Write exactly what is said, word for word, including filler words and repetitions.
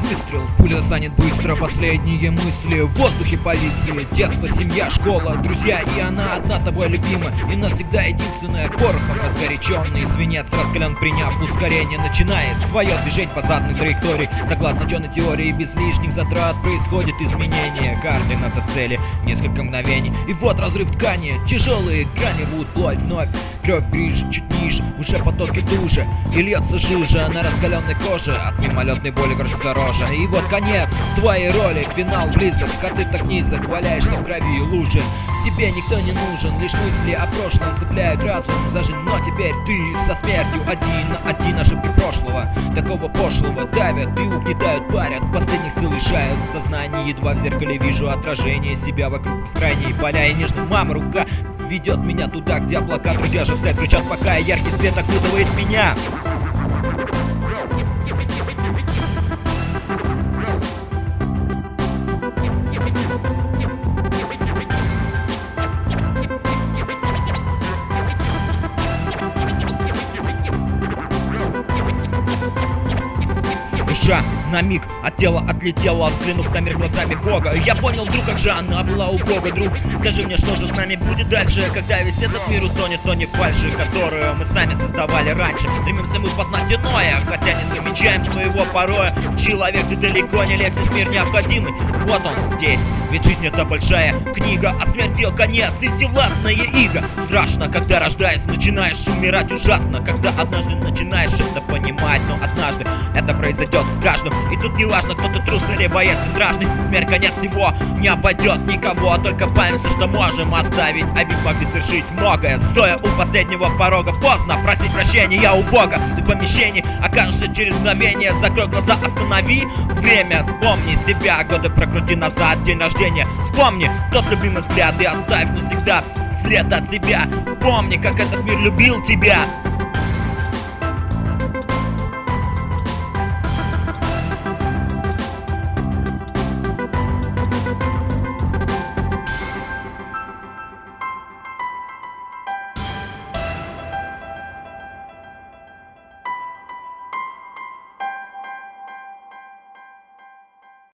выстрел, пуля станет быстро. Последние мысли в воздухе повисли. Детство, семья, школа, друзья, и она одна тобой любима. И навсегда единственная. Порохом разгоряченный свинец раскален, приняв ускорение, начинает свое движение по заданной траектории. Согласно ученой теории, без лишних затрат происходит изменение координаты цели. Несколько мгновений, и вот разрыв ткани. Тяжелые грани рвут плоть вновь. Кровь ближе, чуть ниже, уже потоки туже. И льется жижа на раскаленной коже. От мимолетной боли крутится рожа. И вот конец твоей роли, финал близок. А ты так низок, валяешься в крови и луже. Тебе никто не нужен, лишь мысли о прошлом цепляют разум за жизнь. Но теперь ты со смертью один на один. Ошибки прошлого, такого пошлого, давят и угнетают, парят. Последних сил лишают в сознании. Едва в зеркале вижу отражение себя вокруг бескрайние поля. И нежно мама рука ведет меня туда, где облака. Друзья же вслед кричат, пока яркий свет окутывает меня. Душа на миг от тела отлетела, взглянув на мир глазами Бога. Я понял вдруг, как же она была у Бога. Друг, скажи мне, что же с нами будет дальше, когда весь этот мир утонет в тоне фальши, которую мы сами создавали раньше. Стремимся мы познать иное, хотя не замечаем своего пороя. Человек, ты далеко не лексис, мир необходимый. Вот он здесь, ведь жизнь это большая книга, а смерть ее конец и всевластная иго. Страшно, когда рождаясь, начинаешь умирать ужасно, когда однажды начинаешь это понимать. Но однажды это произойдет с каждым, и тут не важно, кто ты трус или боец бесстрашный. Смерть конец всего, не обойдет никого, только память, что можем оставить, а ведь могли совершить многое. Стоя у последнего порога, поздно просить прощения у Бога. Ты в помещении окажешься через мгновение. Закрой глаза, останови время, вспомни себя, годы прокрути назад, день рождения. Вспомни тот любимый взгляд и оставь навсегда след от себя. Помни, как этот мир любил тебя.